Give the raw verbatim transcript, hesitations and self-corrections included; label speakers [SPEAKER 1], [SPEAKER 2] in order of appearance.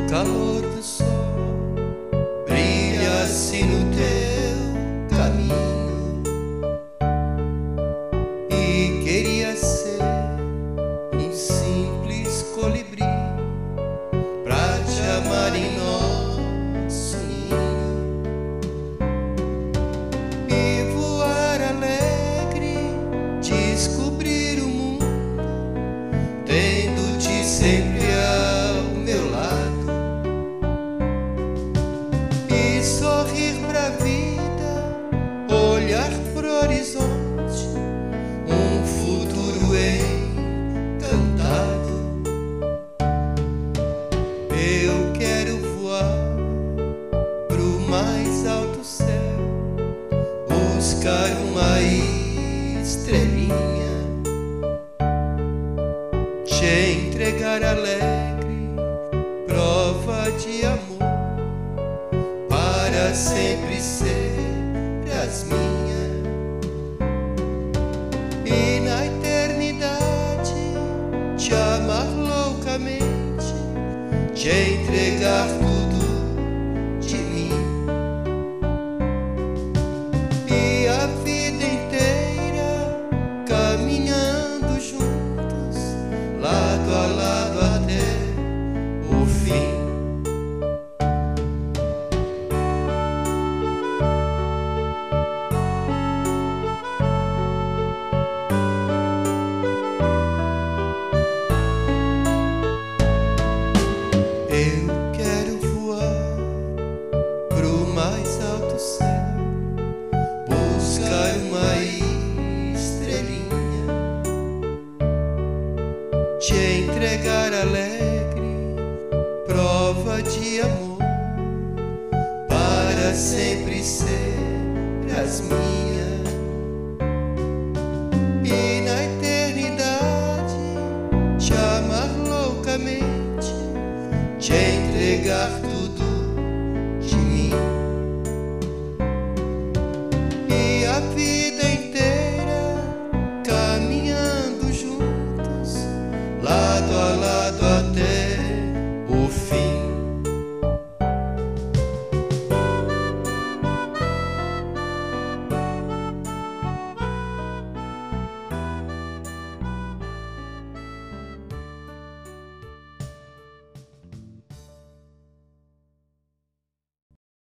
[SPEAKER 1] calor do sol brilha assim no teu caminho, e queria ser um simples colibri pra te amar em nosso ninho e voar alegre, descobrir o mundo, tendo-te sempre ao meu lado, e sorrir pra vida, olhar pro horizonte, um futuro encantado. Eu quero voar pro mais alto céu, buscar uma estrelinha, te entregar alegre, prova de amor, para sempre ser as minhas, e na eternidade te amar loucamente, te entregar tudo de mim, e a vida inteira caminhando juntos, lado a lado até o fim. Eu quero voar pro mais alto céu, buscar uma estrelinha, te entregar alegre, prova de amor, para sempre ser as minhas.